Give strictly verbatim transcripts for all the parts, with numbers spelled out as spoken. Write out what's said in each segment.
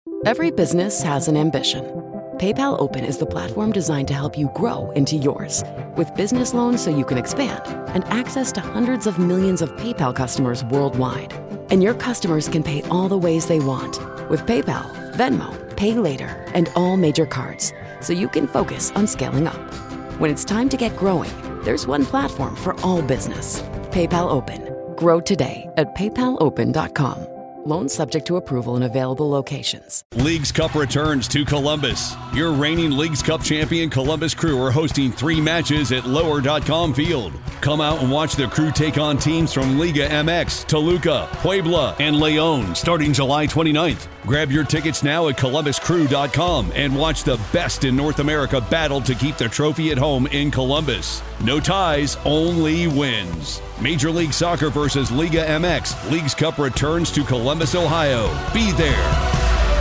Every business has an ambition. PayPal Open is the platform designed to help you grow into yours. With business loans so you can expand and access to hundreds of millions of PayPal customers worldwide. And your customers can pay all the ways they want with PayPal, Venmo, Pay Later, and all major cards, so you can focus on scaling up. When it's time to get growing, there's one platform for all business. PayPal Open. Grow today at paypal open dot com. Loans subject to approval in available locations. Leagues Cup returns to Columbus. Your reigning Leagues Cup champion Columbus Crew are hosting three matches at lower dot com Field. Come out and watch the Crew take on teams from Liga M X, Toluca, Puebla, and León starting July twenty-ninth. Grab your tickets now at columbus crew dot com and watch the best in North America battle to keep the trophy at home in Columbus. No ties, only wins. Major League Soccer versus Liga M X. Leagues Cup returns to Columbus, Ohio. Be there.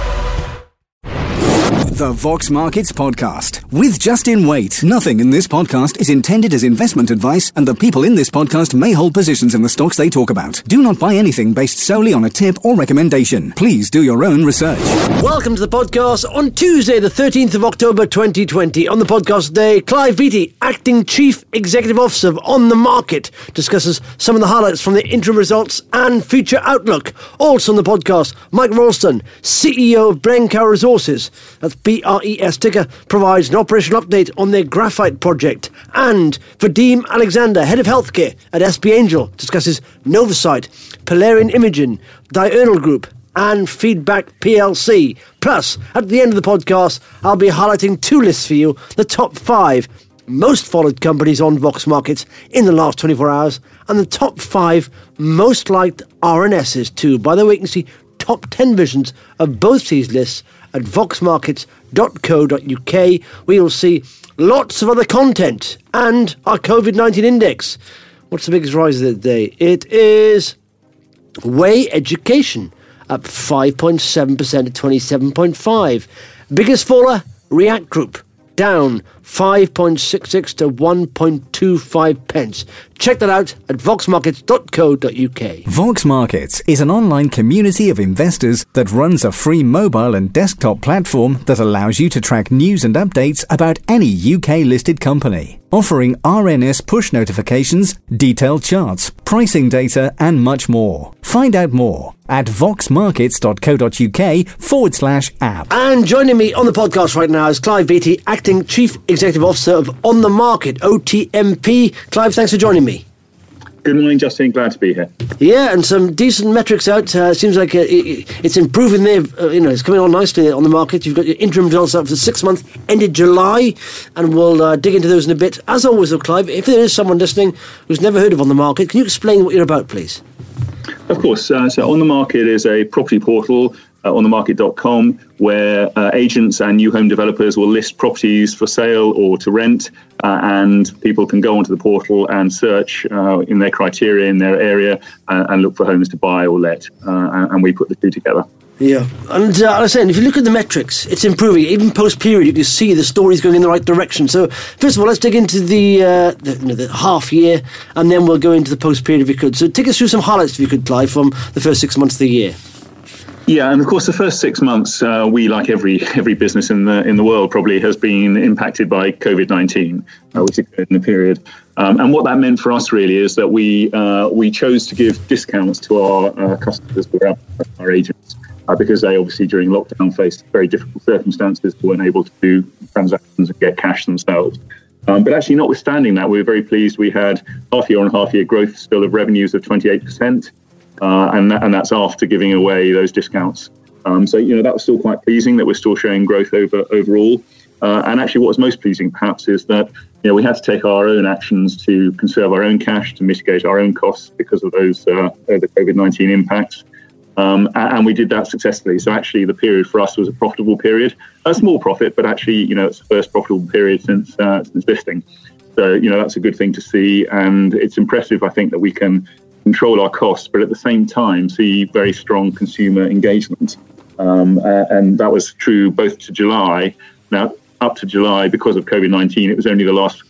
The Vox Markets Podcast with Justin Waite. Nothing in this podcast is intended as investment advice, and the people in this podcast may hold positions in the stocks they talk about. Do not buy anything based solely on a tip or recommendation. Please do your own research. Welcome to the podcast on Tuesday, the thirteenth of October, twenty twenty. On the podcast today, Clive Beattie, Acting Chief Executive Officer of On The Market, discusses some of the highlights from the interim results and future outlook. Also on the podcast, Mike Ralston, C E O of Brencow Resources, that's B R E S ticker, provides an operational update on their graphite project. And Vadim Alexander, Head of Healthcare at S P Angel, discusses Novocyte, Polarian Imaging, Diurnal Group, and Feedback P L C. Plus, at the end of the podcast, I'll be highlighting two lists for you, the top five most followed companies on Vox Markets in the last twenty-four hours, and the top five most liked R N Ss too. By the way, you can see top ten visions of both these lists at vox markets dot co dot uk. We will see lots of other content and our COVID nineteen index. What's the biggest rise of the day? It is Way Education, up five point seven percent at twenty-seven point five. Biggest faller, React Group, down five point six six to one point two five pence. Check that out at vox markets dot co dot uk. Vox Markets is an online community of investors that runs a free mobile and desktop platform that allows you to track news and updates about any U K-listed company, offering R N S push notifications, detailed charts, pricing data, and much more. Find out more at vox markets dot co dot uk forward slash app. And joining me on the podcast right now is Clive Beattie, Acting Chief Executive Officer of On The Market, O T M P. Clive, thanks for joining me. Good morning, Justin. Glad to be here. Yeah, and some decent metrics out. Uh, seems like uh, it, it's improving there. Uh, you know, it's coming on nicely on the market. You've got your interim results out for the six months, ended July, and we'll uh, dig into those in a bit. As always, though, Clive, if there is someone listening who's never heard of On The Market, can you explain what you're about, please? Of course. Uh, so On The Market is a property portal, uh, on the market dot com, where uh, agents and new home developers will list properties for sale or to rent, uh, and people can go onto the portal and search uh, in their criteria in their area uh, and look for homes to buy or let, uh, and we put the two together. Yeah, and uh, I was saying, if you look at the metrics, it's improving. Even post-period, you can see the story's going in the right direction. So, first of all, let's dig into the, uh, the, you know, the half year, and then we'll go into the post-period if we could. So, take us through some highlights, if you could, Clive, from the first six months of the year. Yeah, and of course, the first six months, uh, we, like every every business in the in the world, probably has been impacted by COVID nineteen, uh, which occurred in the period. Um, and what that meant for us really is that we uh, we chose to give discounts to our uh, customers, our, our agents, uh, because they obviously during lockdown faced very difficult circumstances, weren't able to do transactions and get cash themselves. Um, but actually, notwithstanding that, we were very pleased. We had half year on half year growth still of revenues of twenty-eight percent. Uh, and, that, and that's after giving away those discounts. Um, so, you know, that was still quite pleasing that we're still showing growth over overall. Uh, and actually what was most pleasing, perhaps, is that, you know, we had to take our own actions to conserve our own cash, to mitigate our own costs because of those uh, the COVID nineteen impacts. Um, and, and we did that successfully. So actually the period for us was a profitable period, a small profit, but actually, you know, it's the first profitable period since, uh, since listing. So, you know, that's a good thing to see. And it's impressive, I think, that we can control our costs, but at the same time see very strong consumer engagement. Um, uh, and that was true both to July. Now, up to July, because of COVID nineteen, it was only the last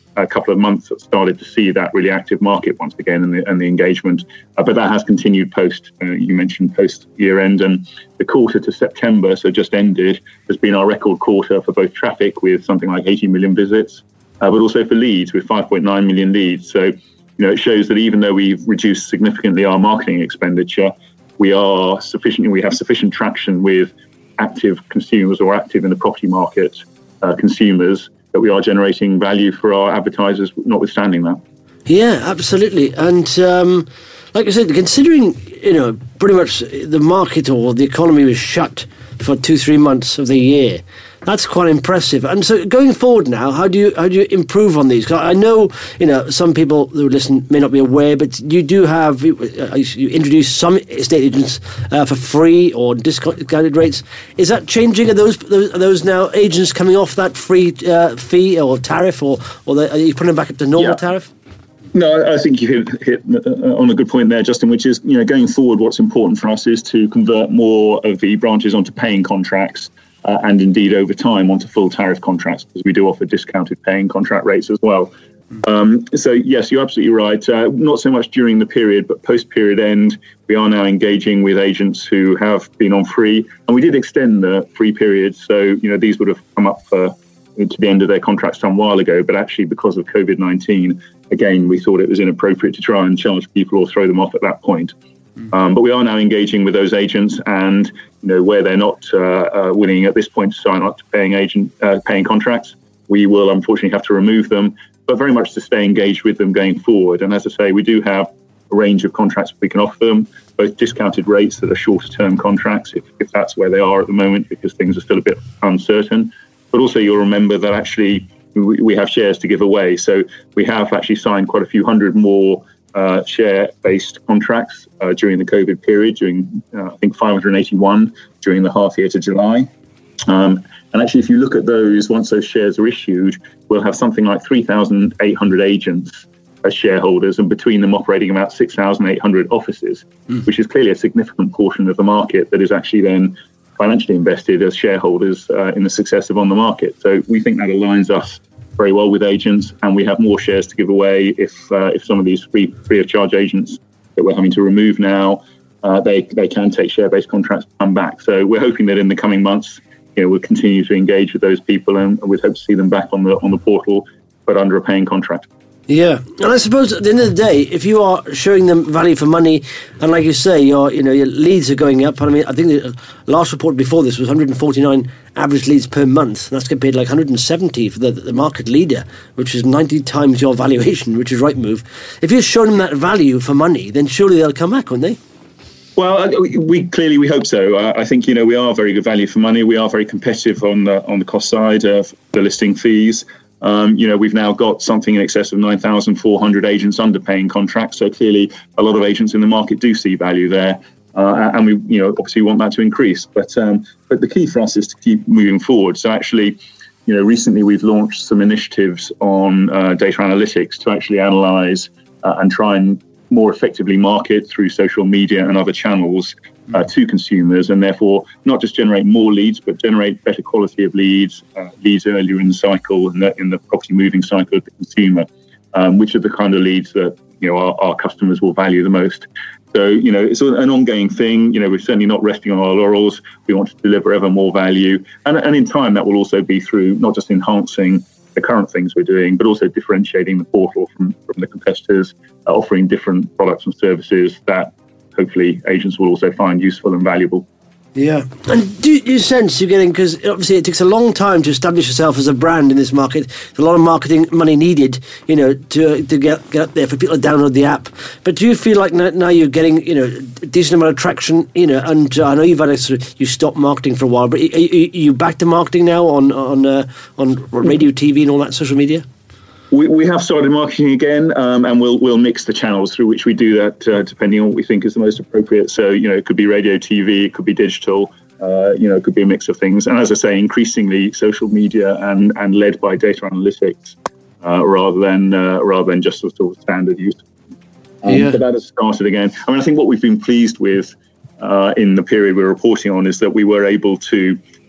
a couple of months that started to see that really active market once again and the, and the engagement. Uh, but that has continued post, uh, you mentioned post year end, and the quarter to September, so just ended, has been our record quarter for both traffic with something like eighty million visits, uh, but also for leads with five point nine million leads. So, you know, it shows that even though we've reduced significantly our marketing expenditure, we are sufficiently, we have sufficient traction with active consumers or active in the property market uh, consumers, that we are generating value for our advertisers, notwithstanding that. Yeah, absolutely. And um, like I said, considering, you know, pretty much the market or the economy was shut for two, three months of the year, that's quite impressive. And so going forward now, how do you how do you improve on these? 'Cause I know, you know, some people who listen may not be aware, but you do have, you introduce some estate agents uh, for free or discounted rates. Is that changing? Are those, those, are those now agents coming off that free uh, fee or tariff, or, or are you putting them back up to normal yeah. tariff? No, I think you hit, hit on a good point there, Justin, which is, you know, going forward, what's important for us is to convert more of the branches onto paying contracts. Uh, and indeed over time onto full tariff contracts, because we do offer discounted paying contract rates as well. Um, so yes, you're absolutely right. Uh, not so much during the period, but post-period end, we are now engaging with agents who have been on free, and we did extend the free period. So, you know, these would have come up for, to the end of their contracts some while ago, but actually because of COVID nineteen, again, we thought it was inappropriate to try and charge people or throw them off at that point. Um, but we are now engaging with those agents, and you know, where they're not uh, uh, willing at this point to sign up to paying agent uh, paying contracts, we will unfortunately have to remove them, but very much to stay engaged with them going forward. And as I say, we do have a range of contracts we can offer them, both discounted rates that are shorter term contracts, if, if that's where they are at the moment, because things are still a bit uncertain. But also you'll remember that actually we, we have shares to give away. So we have actually signed quite a few hundred more Uh, share-based contracts uh, during the COVID period, during uh, I think five hundred eighty-one during the half year to July. Um, and actually, if you look at those, once those shares are issued, we'll have something like three thousand eight hundred agents as shareholders, and between them operating about six thousand eight hundred offices, mm. which is clearly a significant portion of the market that is actually then financially invested as shareholders uh, in the success of On the Market. So we think that aligns us very well with agents, and we have more shares to give away if uh, if some of these free free of charge agents that we're having to remove now, uh, they they can take share-based contracts and come back. So we're hoping that in the coming months, you know, we'll continue to engage with those people, and we'd hope to see them back on the on the portal, but under a paying contract. Yeah, and I suppose at the end of the day, if you are showing them value for money, and like you say, your you know your leads are going up. I mean, I think the last report before this was one hundred forty-nine average leads per month, and that's compared to like one hundred seventy for the, the market leader, which is ninety times your valuation, which is Rightmove. If you're showing them that value for money, then surely they'll come back, won't they? Well, we clearly we hope so. Uh, I think you know we are very good value for money. We are very competitive on the on the cost side of the listing fees. Um, you know, we've now got something in excess of nine thousand four hundred agents under paying contracts. So clearly a lot of agents in the market do see value there. Uh, and we, you know, obviously want that to increase. But um, but the key for us is to keep moving forward. So actually, you know, recently we've launched some initiatives on uh, data analytics to actually analyse uh, and try and more effectively market through social media and other channels uh, to consumers, and therefore not just generate more leads, but generate better quality of leads, uh, leads earlier in the cycle, in the, in the property moving cycle of the consumer, um, which are the kind of leads that you know our, our customers will value the most. So, you know, it's an ongoing thing. You know, we're certainly not resting on our laurels. We want to deliver ever more value. And, and in time, that will also be through not just enhancing the current things we're doing, but also differentiating the portal from, from the competitors, uh, offering different products and services that hopefully agents will also find useful and valuable. Yeah. And do you sense you're getting, because obviously it takes a long time to establish yourself as a brand in this market. There's a lot of marketing money needed, you know, to to get, get up there for people to download the app. But do you feel like now, now you're getting, you know, a decent amount of traction, you know, and uh, I know you've had a sort of, you stopped marketing for a while, but are you, are you back to marketing now on, on, uh, on radio, T V and all that, social media? We we have started marketing again, um, and we'll we'll mix the channels through which we do that, uh, depending on what we think is the most appropriate. So, you know, it could be radio, T V, it could be digital, uh, you know, it could be a mix of things. And as I say, increasingly social media and, and led by data analytics uh, rather than uh, rather than just sort of standard use. Um, yeah. But that has started again. I mean, I think what we've been pleased with uh, in the period we're reporting on is that we were able to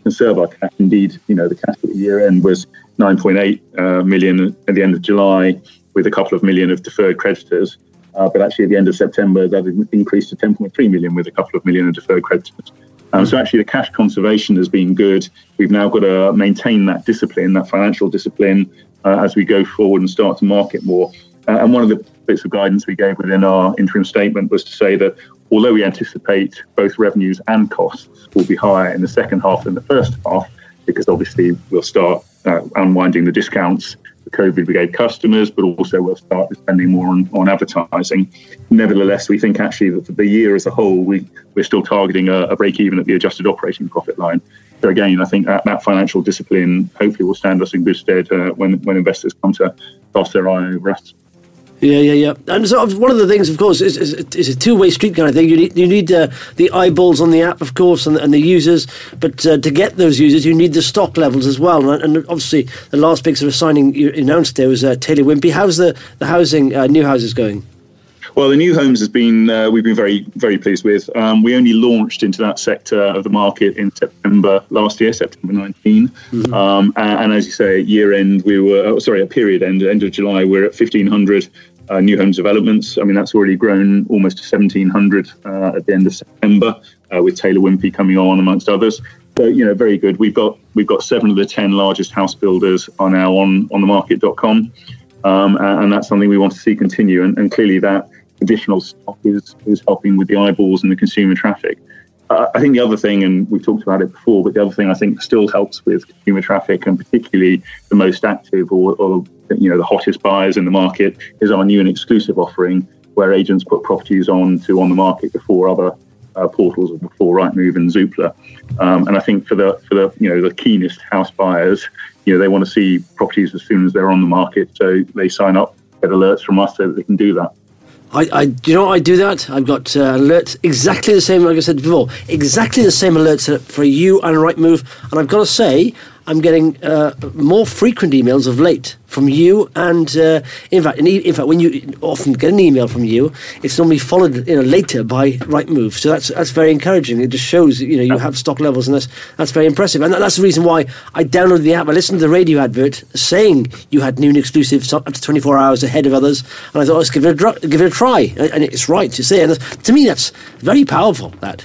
conserve our cash. Indeed, you know, the cash at the year end was nine point eight uh, million at the end of July, with a couple of million of deferred creditors. Uh, but actually, at the end of September, that increased to ten point three million with a couple of million of deferred creditors. Um, so actually, the cash conservation has been good. We've now got to maintain that discipline, that financial discipline, uh, as we go forward and start to market more. Uh, and one of the bits of guidance we gave within our interim statement was to say that although we anticipate both revenues and costs will be higher in the second half than the first half, because obviously we'll start uh, unwinding the discounts for COVID we gave customers, but also we'll start spending more on, on advertising. Nevertheless, we think actually that for the year as a whole, we, we're still targeting a, a break even at the adjusted operating profit line. So again, I think that, that financial discipline hopefully will stand us in good stead uh, when, when investors come to cast their eye over us. Yeah, yeah, yeah. And so one of the things, of course, is, is, is a two-way street kind of thing. You need, you need uh, the eyeballs on the app, of course, and, and the users. But uh, to get those users, you need the stock levels as well. And, and obviously, the last big sort of signing you announced there was uh, Taylor Wimpey. How's the, the housing, uh, new houses going? Well, the new homes has been, uh, we've been very, very pleased with. Um, we only launched into that sector of the market in September last year, September nineteenth. Mm-hmm. Um, and, and as you say, at year end, we were, oh, sorry, at period end, end of July, we're at fifteen hundred uh, new homes developments. I mean, that's already grown almost to seventeen hundred uh, at the end of September, uh, with Taylor Wimpey coming on, amongst others. So, you know, very good. We've got we've got seven of the ten largest house builders are now on, on the market dot com. Um, and, and that's something we want to see continue. And, and clearly that additional stock is, is helping with the eyeballs and the consumer traffic. Uh, I think the other thing, and we've talked about it before, but the other thing I think still helps with consumer traffic, and particularly the most active or, or you know the hottest buyers in the market, is our new and exclusive offering, where agents put properties on to on the market before other uh, portals, or before Rightmove and Zoopla. Um, and I think for the for the you know the keenest house buyers, you know they want to see properties as soon as they're on the market, so they sign up, get alerts from us so that they can do that. I, I, you know, I do that. I've got uh, alerts exactly the same, like I said before, exactly the same alerts for you and Rightmove. And I've got to say, I'm getting uh, more frequent emails of late from you, and uh, in fact, in, in fact, when you often get an email from you, it's normally followed you know later by Rightmove. So that's that's very encouraging. It just shows you know you have stock levels, and that's that's very impressive. And that, that's the reason why I downloaded the app. I listened to the radio advert saying you had new and exclusive up to twenty-four hours ahead of others, and I thought let's give it a dr- give it a try. And it's right to say, and to me that's very powerful. That.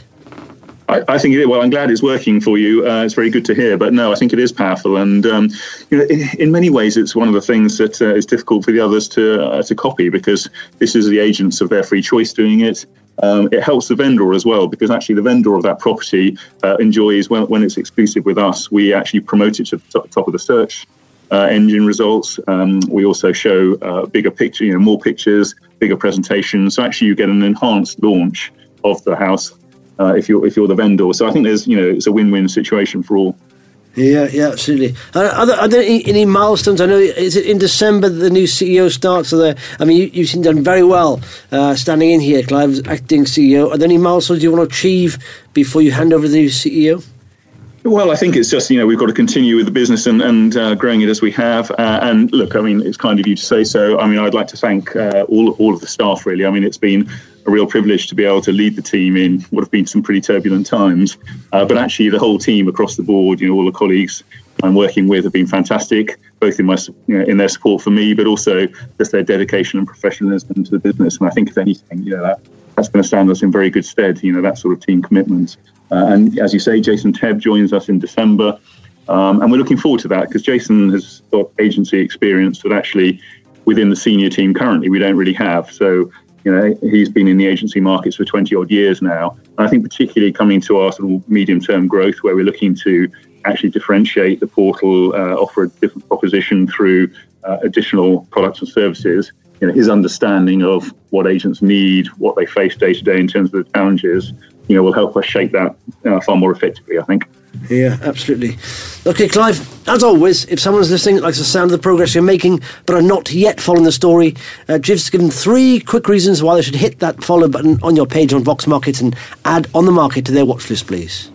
I, I think, it, well, I'm glad it's working for you. Uh, it's very good to hear. But no, I think it is powerful. And, um, you know, in, in many ways, it's one of the things that uh, is difficult for the others to uh, to copy, because this is the agents of their free choice doing it. Um, it helps the vendor as well, because actually the vendor of that property uh, enjoys, when, when it's exclusive with us, we actually promote it to the top, top of the search uh, engine results. Um, we also show uh, bigger picture, you know, more pictures, bigger presentations. So actually you get an enhanced launch of the house. Uh, if you're if you're the vendor, so I think there's you know it's a win-win situation for all. Yeah, yeah, absolutely. Are, are, there, are there any, any milestones? I know is it in December that the new C E O starts? So there, I mean, you, you've seen done very well uh, standing in here, Clive, as acting C E O. Are there any milestones you want to achieve before you hand over to the new C E O? Well, I think it's just, you know, we've got to continue with the business and, and uh, growing it as we have. Uh, and look, I mean, it's kind of you to say so. I mean, I'd like to thank uh, all all of the staff, really. I mean, it's been a real privilege to be able to lead the team in what have been some pretty turbulent times. Uh, but actually, the whole team across the board, you know, all the colleagues I'm working with have been fantastic, both in my you know, in their support for me, but also just their dedication and professionalism to the business. And I think, if anything, you know, that, that's going to stand us in very good stead, you know, that sort of team commitment. Uh, and as you say, Jason Tebb joins us in December. Um, and we're looking forward to that, because Jason has got agency experience that actually within the senior team currently we don't really have. So, you know, he's been in the agency markets for twenty odd years now. And I think particularly coming to our sort of medium term growth, where we're looking to actually differentiate the portal, uh, offer a different proposition through uh, additional products and services, you know, his understanding of what agents need, what they face day to day in terms of the challenges, you know, will help us shape that uh, far more effectively, I think. Yeah, absolutely. Okay, Clive, as always, if someone's listening, likes the sound of the progress you're making, but are not yet following the story, uh, Jiv's given three quick reasons why they should hit that follow button on your page on Vox Markets and add On The Market to their watch list, please.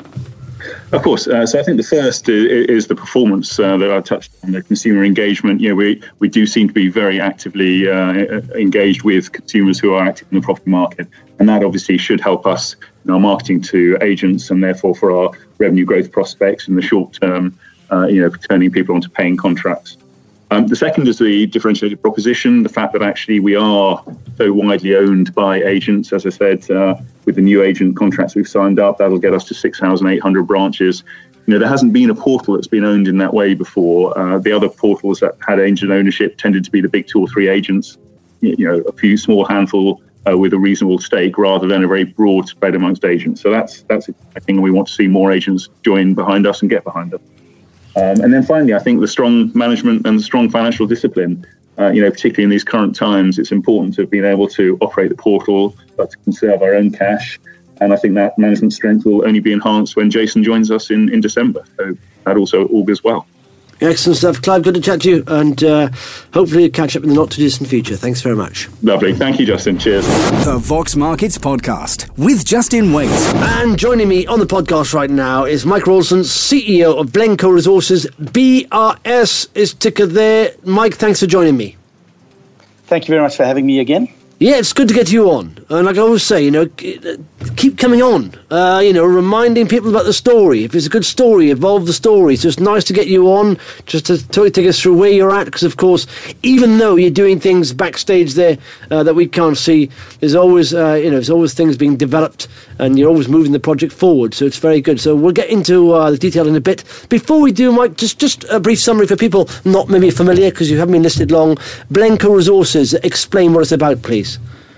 Of course. Uh, so I think the first is, is the performance uh, that I touched on, the consumer engagement. You know, we, we do seem to be very actively uh, engaged with consumers who are active in the property market. And that obviously should help us our marketing to agents, and therefore for our revenue growth prospects in the short term, uh, you know, turning people onto paying contracts. Um, the second is the differentiated proposition, the fact that actually we are so widely owned by agents. As I said, uh, with the new agent contracts we've signed up, that'll get us to six thousand eight hundred branches. You know, there hasn't been a portal that's been owned in that way before. Uh, the other portals that had agent ownership tended to be the big two or three agents, you know, a few small handful uh, with a reasonable stake, rather than a very broad spread amongst agents. So that's that's exciting, and we want to see more agents join behind us and get behind us. Um, and then finally, I think the strong management and the strong financial discipline, uh, you know, particularly in these current times, it's important to have been able to operate the portal, but to conserve our own cash. And I think that management strength will only be enhanced when Jason joins us in, in December. So that also augurs well. Excellent stuff. Clive, good to chat to you, and uh, hopefully catch up in the not-too-distant future. Thanks very much. Lovely. Thank you, Justin. Cheers. The Vox Markets Podcast with Justin Waite. And joining me on the podcast right now is Mike Rawlinson, C E O of Blencoe Resources. B R S is ticker there. Mike, thanks for joining me. Thank you very much for having me again. Yeah, it's good to get you on. And like I always say, you know, keep coming on. Uh, you know, reminding people about the story. If it's a good story, evolve the story. It's just nice to get you on, just to take us through where you're at. Because, of course, even though you're doing things backstage there uh, that we can't see, there's always, uh, you know, there's always things being developed, and you're always moving the project forward. So it's very good. So we'll get into uh, the detail in a bit. Before we do, Mike, just, just a brief summary for people not maybe familiar, because you haven't been listed long. Blencoe Resources, explain what it's about, please.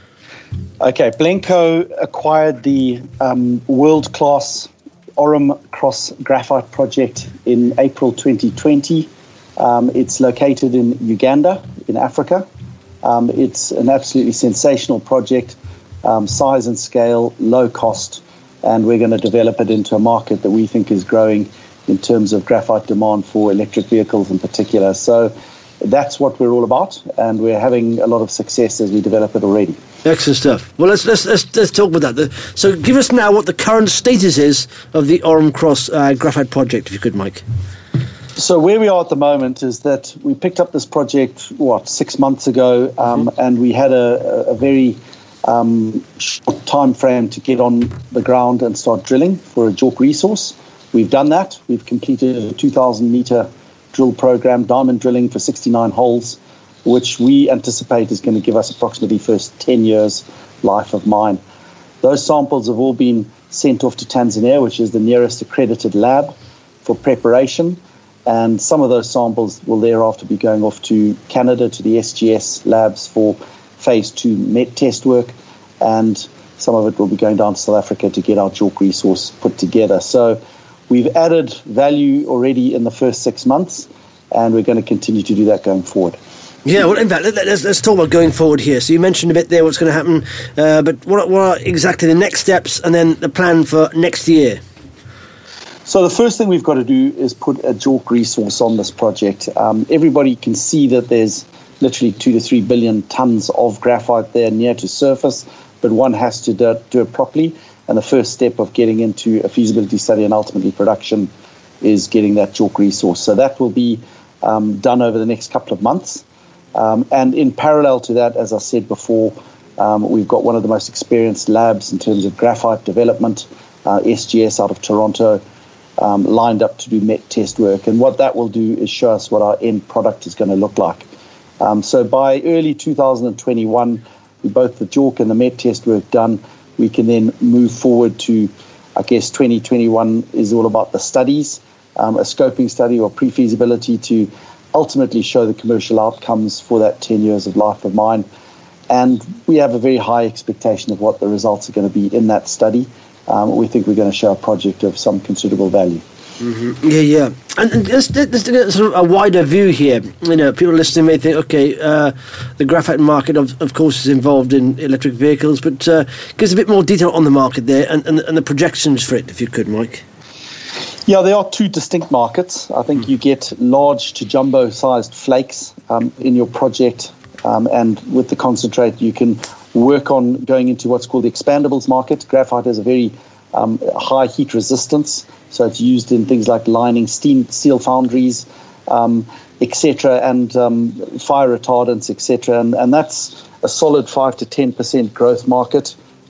Okay, Blencoe acquired the um, world-class Orrum Cross Graphite project in April twenty twenty. Um, it's located in Uganda, in Africa. Um, it's an absolutely sensational project, um, size and scale, low cost, and we're going to develop it into a market that we think is growing in terms of graphite demand for electric vehicles in particular. So that's what we're all about, and we're having a lot of success as we develop it already. Excellent stuff. Well, let's let's let's, let's talk about that. So, give us now what the current status is of the Orrum Cross uh, Graphite project, if you could, Mike. So, where we are at the moment is that we picked up this project what six months ago, um, mm-hmm. and we had a, a very um, short time frame to get on the ground and start drilling for a JORC resource. We've done that. We've completed a two thousand meter drill program, diamond drilling for sixty-nine holes, which we anticipate is going to give us approximately first ten years life of mine. Those samples have all been sent off to Tanzania, which is the nearest accredited lab for preparation, and some of those samples will thereafter be going off to Canada, to the S G S labs for phase two met test work, and some of it will be going down to South Africa to get our JORC resource put together. So we've added value already in the first six months, and we're going to continue to do that going forward. Yeah, well, in fact, let's, let's talk about going forward here. So you mentioned a bit there what's going to happen, uh, but what, what are exactly the next steps and then the plan for next year? So the first thing we've got to do is put a JORC resource on this project. Um, everybody can see that there's literally two to three billion tons of graphite there near to surface, but one has to do, do it properly. And the first step of getting into a feasibility study and ultimately production is getting that JORC resource. So that will be um, done over the next couple of months. Um, and in parallel to that, as I said before, um, we've got one of the most experienced labs in terms of graphite development, uh, S G S out of Toronto, um, lined up to do met test work. And what that will do is show us what our end product is going to look like. Um, so by early two thousand twenty-one, with both the JORC and the met test work done, we can then move forward to, I guess, twenty twenty-one is all about the studies, um, a scoping study or pre-feasibility to ultimately show the commercial outcomes for that ten years of life of mine. And we have a very high expectation of what the results are going to be in that study. Um, we think we're going to show a project of some considerable value. Mm-hmm. Yeah, yeah. And, and let's, let's get sort of a wider view here. You know, people listening may think, okay, uh, the graphite market, of, of course, is involved in electric vehicles, but uh, give us a bit more detail on the market there and, and, and the projections for it, if you could, Mike. Yeah, there are two distinct markets. I think you get large to jumbo-sized flakes um, in your project, um, and with the concentrate, you can work on going into what's called the expandables market. Graphite has a very um, high heat resistance, so it's used in things like lining steam steel foundries, um, et cetera, and um, fire retardants, et cetera. And, and that's a solid five to ten percent growth market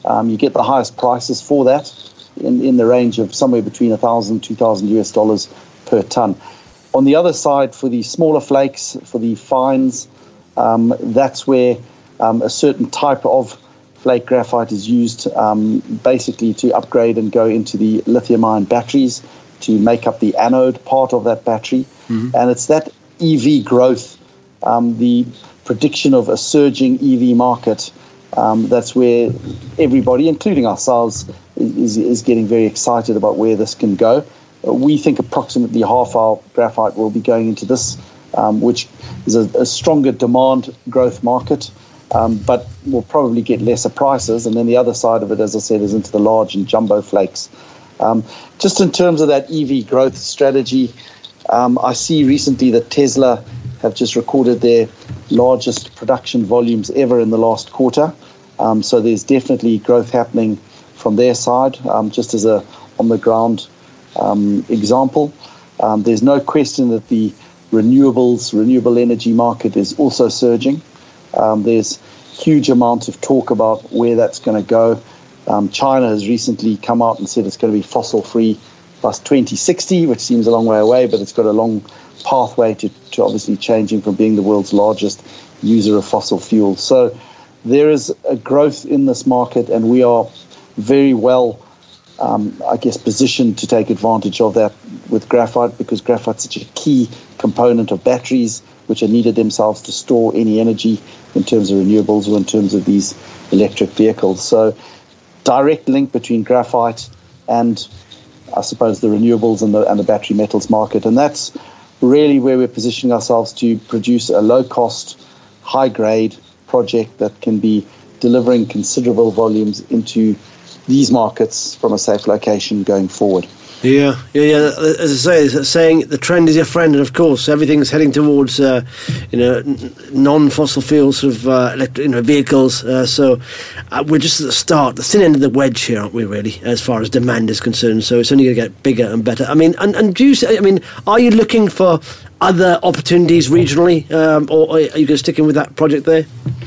Um, you get the highest prices for that in, in the range of somewhere between one thousand, two thousand U S dollars per ton. On the other side, for the smaller flakes, for the fines, um, that's where um, a certain type of flake graphite is used um, basically to upgrade and go into the lithium-ion batteries to make up the anode part of that battery. Mm-hmm. And it's that E V growth, um, the prediction of a surging E V market, um, that's where everybody, including ourselves, is, is getting very excited about where this can go. Uh, we think approximately half our graphite will be going into this, um, which is a, a stronger demand growth market, um, but will probably get lesser prices. And then the other side of it, as I said, is into the large and jumbo flakes. Um, just in terms of that E V growth strategy, um, I see recently that Tesla have just recorded their largest production volumes ever in the last quarter. Um, so there's definitely growth happening from their side, um, just as a on-the-ground um, example. Um, there's no question that the renewables, renewable energy market is also surging. Um, there's huge amounts of talk about where that's going to go. Um, China has recently come out and said it's going to be fossil-free plus twenty sixty, which seems a long way away, but it's got a long pathway to, to obviously changing from being the world's largest user of fossil fuels. So there is a growth in this market, and we are very well, um, I guess, positioned to take advantage of that with graphite, because graphite's such a key component of batteries, which are needed themselves to store any energy in terms of renewables or in terms of these electric vehicles. So direct link between graphite and, I suppose, the renewables and the, and the battery metals market. And that's really where we're positioning ourselves to produce a low-cost, high-grade project that can be delivering considerable volumes into these markets from a safe location going forward. Yeah, yeah, yeah. As I say, saying the trend is your friend, and of course, everything's heading towards, uh, you know, non-fossil fuel sort of uh, electric, you know, vehicles. Uh, so uh, we're just at the start, the thin end of the wedge here, aren't we? Really, as far as demand is concerned. So it's only going to get bigger and better. I mean, and and do you? I mean, are you looking for other opportunities regionally, um, or are you going to stick in with that project there?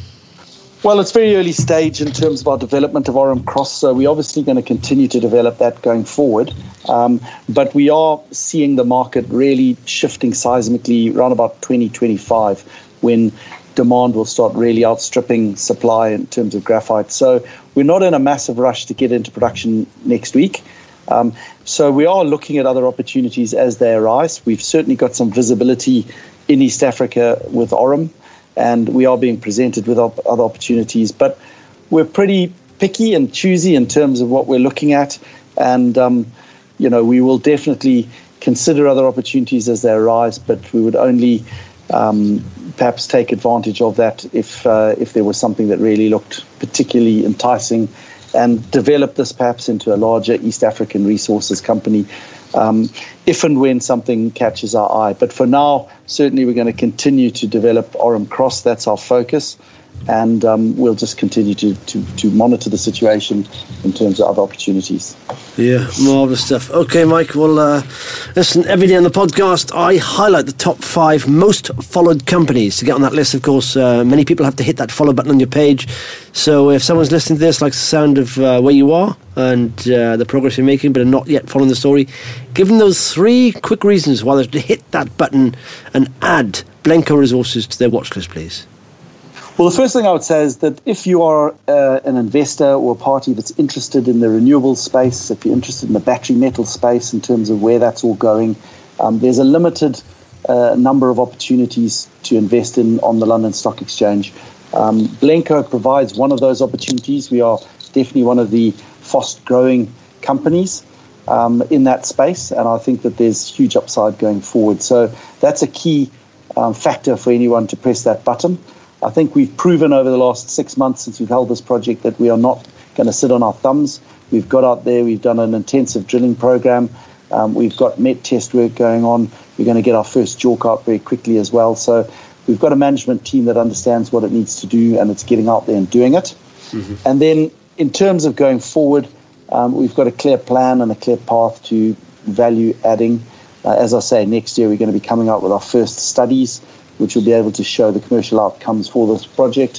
Well, it's very early stage in terms of our development of Aurum Cross, so we're obviously going to continue to develop that going forward. Um, but we are seeing the market really shifting seismically around about twenty twenty-five, when demand will start really outstripping supply in terms of graphite. So we're not in a massive rush to get into production next week. Um, so we are looking at other opportunities as they arise. We've certainly got some visibility in East Africa with Aurum, and we are being presented with op- other opportunities. But we're pretty picky and choosy in terms of what we're looking at. And, um, you know, we will definitely consider other opportunities as they arise, but we would only um, perhaps take advantage of that if uh, if there was something that really looked particularly enticing, and develop this perhaps into a larger East African resources company, um, if and when something catches our eye. But for now, certainly we're going to continue to develop Aurum Cross. That's our focus. And um, we'll just continue to, to, to monitor the situation in terms of other opportunities. Yeah, marvellous stuff. Okay, Mike, well, uh, listen, every day on the podcast, I highlight the top five most followed companies. To get on that list, of course, uh, many people have to hit that follow button on your page. So if someone's listening to this, likes the sound of uh, where you are and uh, the progress you're making, but are not yet following the story, give them those three quick reasons why they should hit that button and add Blenco Resources to their watch list, please. Well, the first thing I would say is that if you are uh, an investor or a party that's interested in the renewables space, if you're interested in the battery metal space in terms of where that's all going, um, there's a limited uh, number of opportunities to invest in on the London Stock Exchange. Um, Blenco provides one of those opportunities. We are definitely one of the fast-growing companies um, in that space, and I think that there's huge upside going forward. So that's a key um, factor for anyone to press that button. I think we've proven over the last six months since we've held this project that we are not going to sit on our thumbs. We've got out there, we've done an intensive drilling program, um, we've got met test work going on, we're going to get our first JORC out very quickly as well. So we've got a management team that understands what it needs to do, and it's getting out there and doing it. Mm-hmm. And then in terms of going forward, um, we've got a clear plan and a clear path to value adding. Uh, as I say, next year we're going to be coming out with our first studies, which will be able to show the commercial outcomes for this project.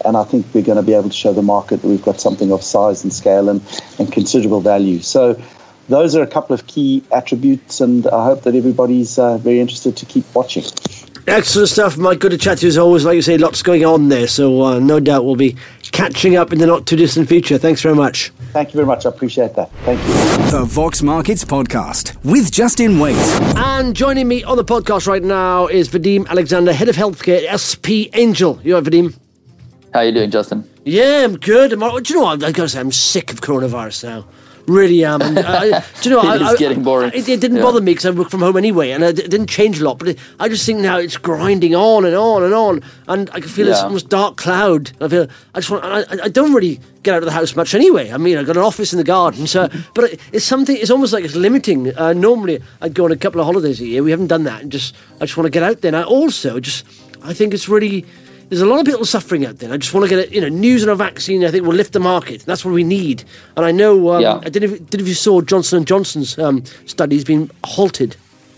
and I think we're going to be able to show the market that we've got something of size and scale and, and considerable value. So those are a couple of key attributes, and I hope that everybody's uh, very interested to keep watching. Excellent stuff, Mike. Good to chat to you as always. Like you say, lots going on there, so uh, no doubt we'll be catching up in the not too distant future. Thanks very much. Thank you very much. I appreciate that. Thank you. The Vox Markets Podcast with Justin Waite. And joining me on the podcast right now is Vadim Alexander, Head of Healthcare at S P Angel. You all right, Vadim? How are you doing, Justin? Yeah, I'm good. I'm, do you know what? I've got to say, I'm sick of coronavirus now. Really am. And, uh, do you know? It is getting boring. I, it, it didn't yeah. bother me because I work from home anyway, and it didn't change a lot. But it, I just think now it's grinding on and on and on, and I can feel yeah. this almost dark cloud. I feel I just want. I, I don't really get out of the house much anyway. I mean, I've got an office in the garden, so but it, it's something. It's almost like it's limiting. Uh, normally, I'd go on a couple of holidays a year. We haven't done that, and just I just want to get out there. And I also just I think it's really. There's a lot of people suffering out there. I just want to get, you know, news on a vaccine. I think will lift the market. That's what we need. And I know. Um, yeah. I don't know if, did if you saw Johnson and Johnson's um, studies being halted.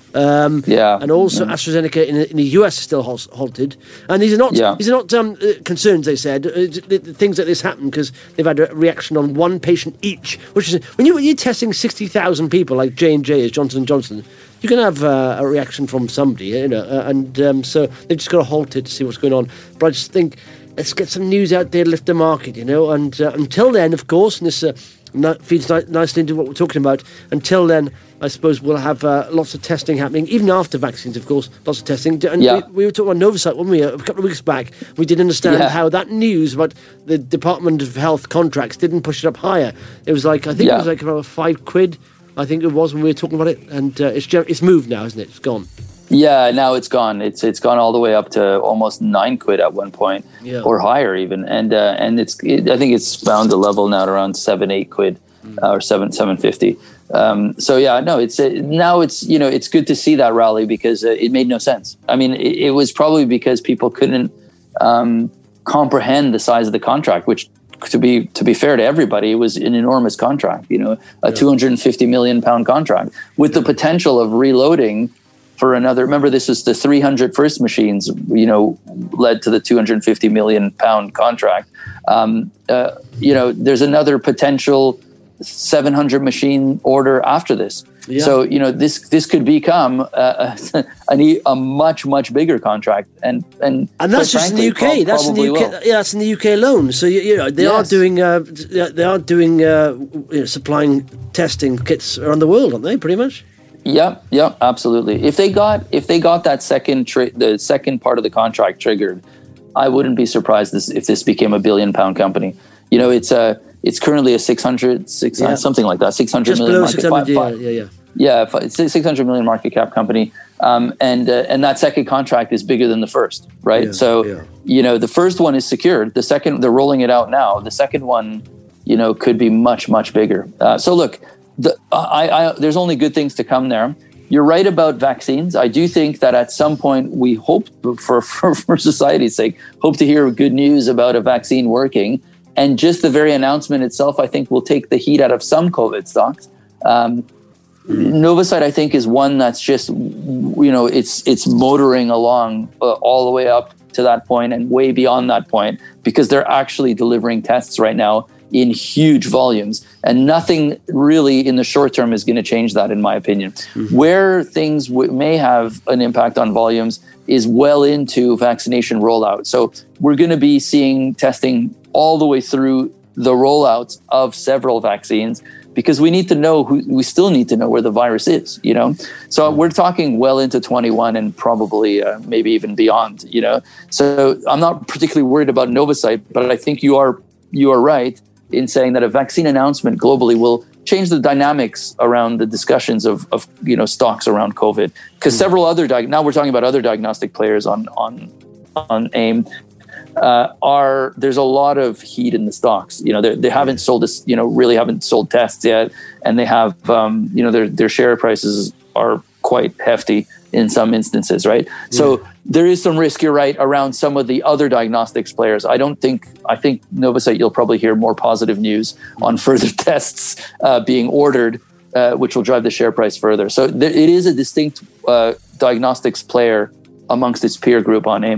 Um, yeah. And also mm. AstraZeneca in the, in the U S is still hal- halted. And these are not. Yeah. These are not um, uh, concerns. They said uh, the, the things like this happen because they've had a reaction on one patient each. Which is when you when you're testing sixty thousand people like J and J is Johnson and Johnson. You can have uh, a reaction from somebody, you know, uh, and um, so they've just got to halt it to see what's going on. But I just think let's get some news out there, lift the market, you know. And uh, until then, of course, and this uh, feeds ni- nicely into what we're talking about. Until then, I suppose we'll have uh, lots of testing happening, even after vaccines, of course. Lots of testing. And yeah. we, we were talking about Novocyte, weren't we? A couple of weeks back, we did understand yeah. how that news about the Department of Health contracts didn't push it up higher. It was like I think yeah. it was like about five quid. I think it was when we were talking about it, and uh, it's it's moved now, isn't it? It's gone. Yeah, now it's gone. It's it's gone all the way up to almost nine quid at one point, yeah. or higher even. And uh, and it's it, I think it's found a level now at around seven, eight quid, mm. uh, or seven, seven fifty. Um, so yeah, no, it's uh, now it's you know it's good to see that rally because uh, it made no sense. I mean, it, it was probably because people couldn't um, comprehend the size of the contract, which. To be to be fair to everybody, it was an enormous contract, you know, a yeah. two hundred fifty million pound contract with yeah. the potential of reloading for another. Remember, this was the three hundred first machines, you know, led to the two hundred fifty million pound contract. Um, uh, you know, there's another potential seven hundred machine order after this. Yeah. So, you know, this this could become a, a, a much, much bigger contract. And and, and that's just frankly, in the U K. That's in the U K. Will. Yeah, that's in the U K alone. So, you, you know, they yes. are doing, uh, they are doing uh, you know, supplying testing kits around the world, aren't they, pretty much? Yeah, yeah, absolutely. If they got if they got that second tri- the second part of the contract triggered, I wouldn't be surprised this, if this became a billion pound company. You know, it's a it's currently a six hundred, six, yeah. something like that, six hundred Just million below market six hundred, cap. Yeah, yeah, yeah. Yeah, it's a six hundred million market cap company, um, and uh, and that second contract is bigger than the first, right? Yeah, so yeah. you know the first one is secured. The second, they're rolling it out now. The second one, you know, could be much much bigger. Uh, so look, the, I, I, there's only good things to come there. You're right about vaccines. I do think that at some point we hope for for, for society's sake, hope to hear good news about a vaccine working. And just the very announcement itself, I think, will take the heat out of some COVID stocks. Um, Novocyte, I think, is one that's just, you know, it's it's motoring along uh, all the way up to that point and way beyond that point because they're actually delivering tests right now in huge volumes. And nothing really in the short term is going to change that, in my opinion. Mm-hmm. Where things w- may have an impact on volumes is well into vaccination rollout. So we're going to be seeing testing all the way through the rollouts of several vaccines because we need to know who, we still need to know where the virus is, you know? So we're talking well into twenty-one and probably uh, maybe even beyond, you know? So I'm not particularly worried about Novocyte, but I think you are, you are right in saying that a vaccine announcement globally will change the dynamics around the discussions of, of you know, stocks around COVID. Because mm-hmm. several other, di- now we're talking about other diagnostic players on, on, on AIM, Uh, are there's a lot of heat in the stocks. You know, they haven't sold this. You know, really haven't sold tests yet, and they have. Um, you know, their their share prices are quite hefty in some instances, right? Yeah. So there is some risk. You're right around some of the other diagnostics players. I don't think. I think Novocyte, you'll probably hear more positive news on further tests uh, being ordered, uh, which will drive the share price further. So there, it is a distinct uh, diagnostics player amongst its peer group on AIM.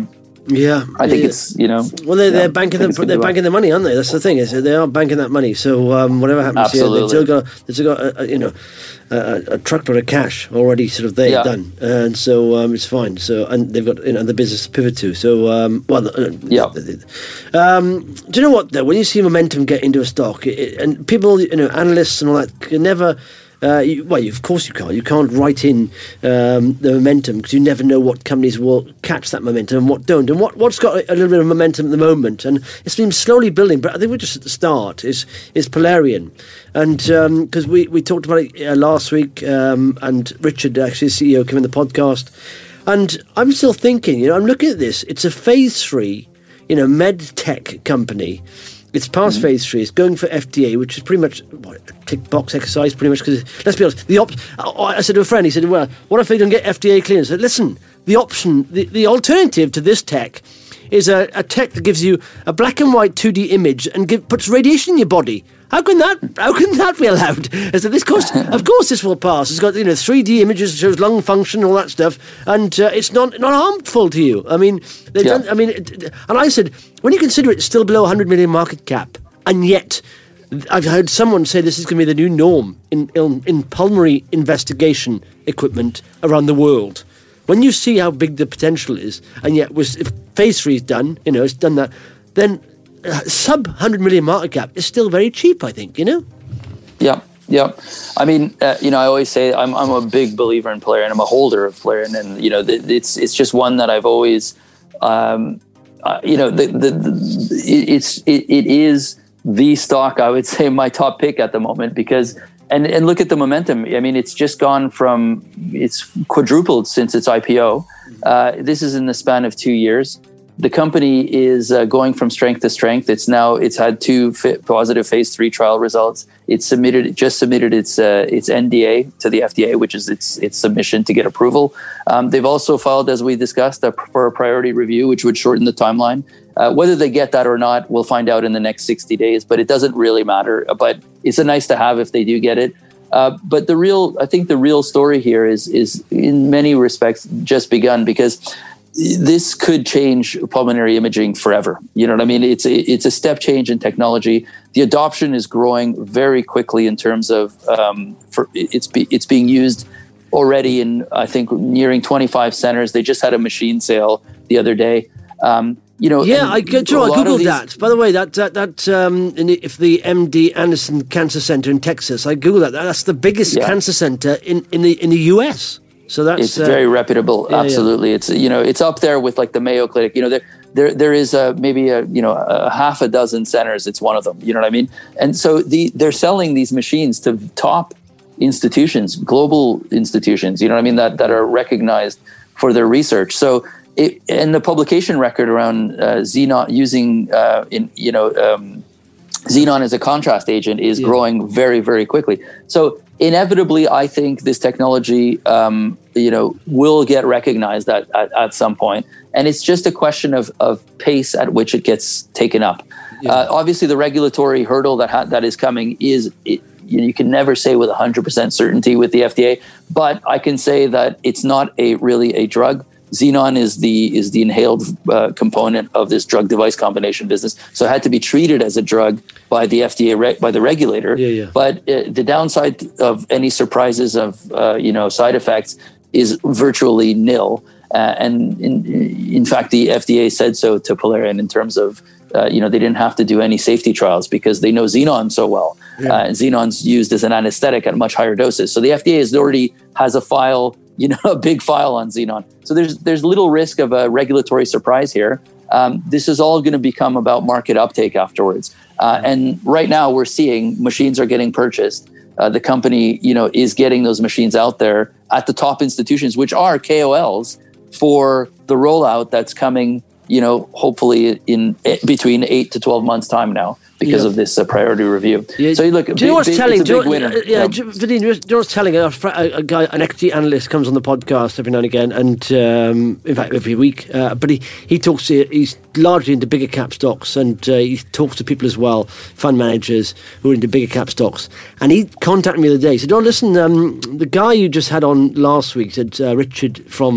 Yeah, I think yeah. it's, you know. Well, they're, yeah, they're banking the, they're banking the money, aren't they? That's the thing, is they are banking that money. So um, whatever happens Absolutely. here, they've still got, they've still got a, a, you know, a, a truckload of cash already sort of there Yeah. done, and so um, it's fine. So and they've got, you know, the business to pivot to. So um, well, uh, Yeah. Um, do you know what though? When you see momentum get into a stock, it, and people, you know, analysts and all that can never. Uh, you, well, you, of course you can't. You can't write in um, the momentum because you never know what companies will catch that momentum and what don't. And what, what's got a, a little bit of momentum at the moment, and it's been slowly building, but I think we're just at the start, is is Polarian. And because um, we, we talked about it uh, last week, um, and Richard, actually, the C E O, came in the podcast. And I'm still thinking, you know, I'm looking at this. It's a phase three, you know, med tech company. It's past mm-hmm. phase three. It's going for F D A, which is pretty much what, a tick box exercise, pretty much. Because let's be honest, the op- I said to a friend, he said, "Well, what if they don't get F D A clearance?" I said, "Listen, the option, the, the alternative to this tech, is a, a tech that gives you a black and white two D image and give, puts radiation in your body. How can that? How can that be allowed?" I said, "This course, of course, this will pass. It's got, you know, three D images, shows lung function, all that stuff, and uh, it's not not harmful to you. I mean, they've Yeah. done. I mean, it, and I said, when you consider it's still below one hundred million market cap, and yet I've heard someone say this is going to be the new norm in in, in pulmonary investigation equipment around the world. When you see how big the potential is, and yet was if phase three is done, you know, it's done that, then." Uh, sub one hundred million market cap is still very cheap, I think, you know? Yeah, yeah. I mean, uh, you know, I always say I'm I'm a big believer in Polarian. I'm a holder of Polarian, and you know, th- it's it's just one that I've always, um, uh, you know, the, the, the it's it, it is the stock, I would say, my top pick at the moment, because and and look at the momentum. I mean, it's just gone from it's quadrupled since its I P O. Uh, this is in the span of two years. The company is uh, going from strength to strength. It's now it's had two fi- positive phase three trial results. It's submitted it just submitted its uh, its N D A to the F D A, which is its its submission to get approval. Um, they've also filed, as we discussed, a, for a priority review, which would shorten the timeline. Uh, whether they get that or not, we'll find out in the next sixty days. But it doesn't really matter. But it's a nice to have if they do get it. Uh, but the real, I think, the real story here is is in many respects just begun, because this could change pulmonary imaging forever. You know what I mean? It's a, it's a step change in technology. The adoption is growing very quickly in terms of um, for it's be, it's being used already in, I think, nearing twenty-five centers. They just had a machine sale the other day. Um, you know, yeah, I, you know, I googled these, that. By the way, that that that um, in the, if the M D Anderson Cancer Center in Texas, I googled that. That's the biggest yeah. cancer center in, in the in the U S. So that's it's uh, very reputable. Yeah, absolutely, yeah. It's you know it's up there with like the Mayo Clinic. You know there there there is a, maybe a you know a half a dozen centers. It's one of them. You know what I mean? And so the they're selling these machines to top institutions, global institutions. You know what I mean? That that are recognized for their research. So it, and the publication record around uh, Xenon using uh, in you know um, Xenon as a contrast agent is yeah. growing very very quickly. So. Inevitably, I think this technology, um, you know, will get recognized at, at, at some point, and it's just a question of, of pace at which it gets taken up. Yeah. Uh, obviously, the regulatory hurdle that ha- that is coming is it, you, know, you can never say with one hundred percent certainty with the F D A, but I can say that it's not a really a drug. Xenon is the is the inhaled uh, component of this drug device combination business, so it had to be treated as a drug by the F D A re- by the regulator. Yeah, yeah. But uh, the downside of any surprises of uh, you know side effects is virtually nil. Uh, and in, in fact, the F D A said so to Polarian in terms of uh, you know they didn't have to do any safety trials because they know Xenon so well. Yeah. Uh, Xenon's used as an anesthetic at much higher doses, so the F D A is already has a file. You know, a big file on Xenon. So there's there's little risk of a regulatory surprise here. Um, this is all going to become about market uptake afterwards. Uh, and right now we're seeing machines are getting purchased. Uh, the company, you know, is getting those machines out there at the top institutions, which are K O Ls for the rollout that's coming, you know, hopefully in between eight to twelve months time now. Because yeah. of this uh, priority review. Yeah. So you look, do you big, know what's big, telling? It's a do big you, winner. Uh, yeah, yeah. Do, Vinny, do you know what's telling? A, a guy, an equity analyst, comes on the podcast every now and again, and um, in fact every week. Uh, but he he talks. He's largely into bigger cap stocks, and uh, he talks to people as well, fund managers who are into bigger cap stocks. And he contacted me the other day. He said, "Oh, listen, um, the guy you just had on last week said uh, Richard from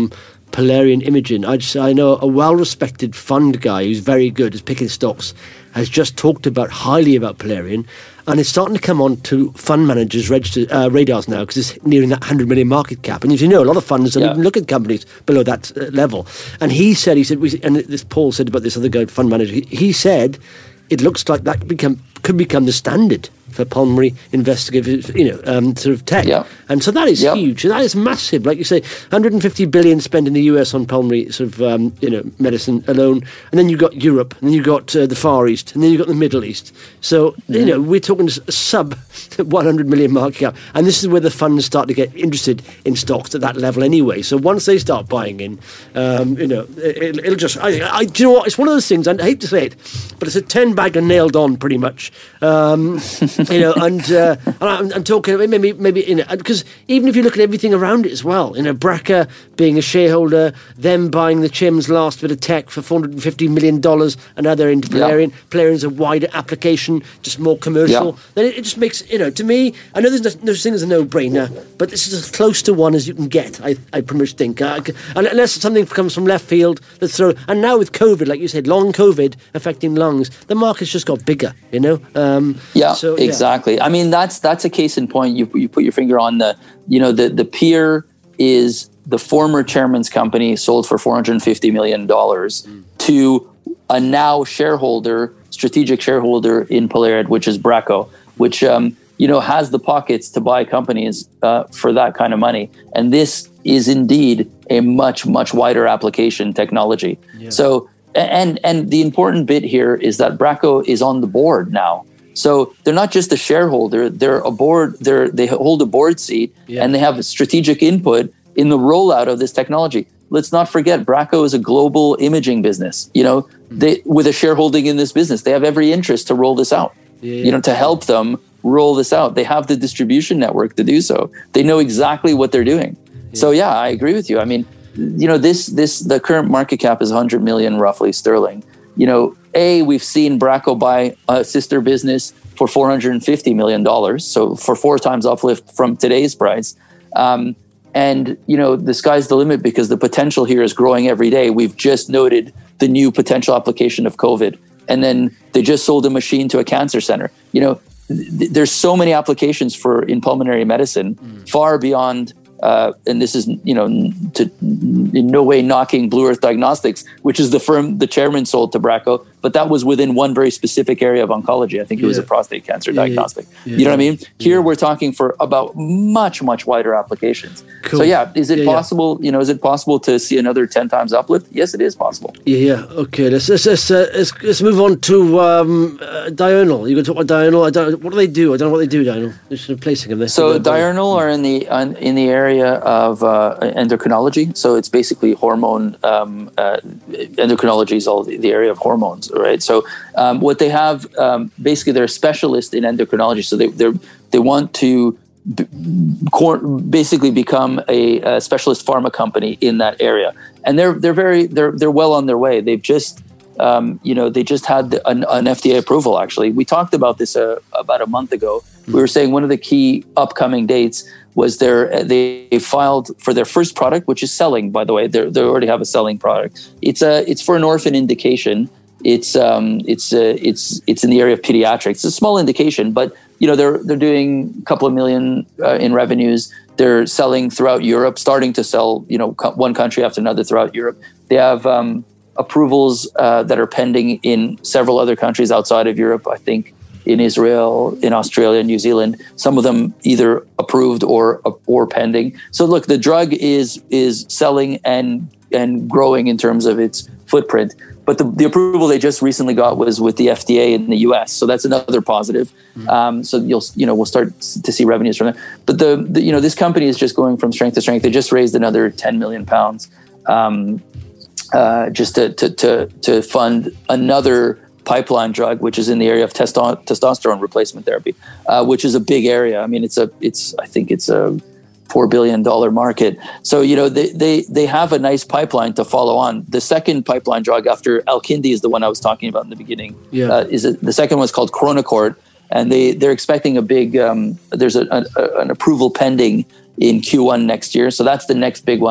Polarian Imaging. I just I know a well-respected fund guy who's very good at picking stocks has just talked about highly about Polarian, and it's starting to come on to fund managers' register, uh, radars now because it's nearing that one hundred million market cap. And as you know, a lot of funds don't yeah. even look at companies below that uh, level. And he said, he said, we, and this Paul said about this other guy, fund manager. He, he said, it looks like that become could become the standard for pulmonary investigative, you know, um, sort of tech. Yep. And so that is yep. huge. And that is massive. Like you say, one hundred fifty billion spent in the U S on pulmonary sort of, um, you know, medicine alone. And then you've got Europe, and then you've got uh, the Far East, and then you've got the Middle East. So, mm-hmm. you know, we're talking sub one hundred million market cap. And this is where the funds start to get interested in stocks at that level anyway. So once they start buying in, um, you know, it, it'll just, I, I, do you know what? It's one of those things, I hate to say it, but it's a ten bagger nailed on pretty much. Um, you know, and, uh, and I'm, I'm talking maybe, maybe you know, because even if you look at everything around it as well, you know, Braca being a shareholder, them buying the Chim's last bit of tech for four hundred fifty million dollars, and now they're into Polarian. Yeah. Polarian's a wider application, just more commercial. Yeah. Then it, it just makes, you know, to me, I know there's no, no such thing as a no-brainer, but this is as close to one as you can get, I, I pretty much think. Uh, unless something comes from left field, let's throw. And now with COVID, like you said, long COVID affecting lungs, the market's just got bigger, you know. Um, yeah, so, exactly. Yeah. I mean, that's that's a case in point. You you put your finger on the, you know, the the peer is the former chairman's company sold for four hundred fifty million dollars mm. to a now shareholder, strategic shareholder in Polarian, which is Bracco, which um, you know has the pockets to buy companies uh, for that kind of money. And this is indeed a much much wider application technology. Yeah. So. And and the important bit here is that Bracco is on the board now. So they're not just a shareholder, they're a board, they're they hold a board seat yeah. and they have strategic input in the rollout of this technology. Let's not forget Bracco is a global imaging business, you know, they with a shareholding in this business. They have every interest to roll this out. Yeah. You know, to help them roll this out. They have the distribution network to do so. They know exactly what they're doing. Yeah. So yeah, I agree with you. I mean, you know, this, this, the current market cap is one hundred million roughly sterling. You know, A, we've seen Bracco buy a sister business for four hundred fifty million dollars. So for four times uplift from today's price. Um, and, you know, the sky's the limit because the potential here is growing every day. We've just noted the new potential application of COVID. And then they just sold a machine to a cancer center. You know, th- there's so many applications for in pulmonary medicine, mm. far beyond Uh, and this is, you know, to, in no way knocking Blue Earth Diagnostics, which is the firm the chairman sold to Bracco, but that was within one very specific area of oncology. I think it yeah. was a prostate cancer yeah, diagnostic. Yeah, you know what I mean? Yeah. Here we're talking for about much, much wider applications. Cool. So yeah, is it yeah, possible, yeah. you know, is it possible to see another ten times uplift? Yes, it is possible. Yeah, yeah. Okay, let's let's let's, uh, let's, let's move on to um, uh, Diurnal. You're going to talk about Diurnal. I don't. What do they do? I don't know what they do, Diurnal. They're sort of placing them. So Diurnal are in the uh, in the area of uh, endocrinology. So it's basically hormone um, uh, endocrinology is all the, the area of hormones, right? So um, what they have, um, basically they're a specialist in endocrinology. So they they they want to b- cor- basically become a, a specialist pharma company in that area, and they're they're very they're they're well on their way. They've just um, you know they just had the, an, an F D A approval. Actually, we talked about this uh, about a month ago. We were saying one of the key upcoming dates was their they filed for their first product, which is selling. By the way, they they already have a selling product. It's a it's for an orphan indication. It's um it's uh, it's it's in the area of pediatrics. It's a small indication, but you know they're they're doing a couple of million uh, in revenues. They're selling throughout Europe, starting to sell you know co- one country after another throughout Europe. They have um, approvals uh, that are pending in several other countries outside of Europe. I think. In Israel, in Australia, New Zealand, some of them either approved or or pending. So look, the drug is is selling and and growing in terms of its footprint. But the, the approval they just recently got was with the F D A in the U S. So that's another positive. Mm-hmm. Um, so you'll you know we'll start to see revenues from that. But the, the you know this company is just going from strength to strength. They just raised another ten million pounds um, uh, just to to to to fund another pipeline drug, which is in the area of testo- testosterone replacement therapy, uh, which is a big area. I mean, it's a, it's, I think it's a four billion dollars market. So, you know, they, they, they have a nice pipeline to follow on. The second pipeline drug after Alkindi is the one I was talking about in the beginning. Yeah. Uh, is it, the second one is called Chronocort, and they, they're expecting a big, um, there's a, a, an approval pending in Q one next year. So that's the next big one.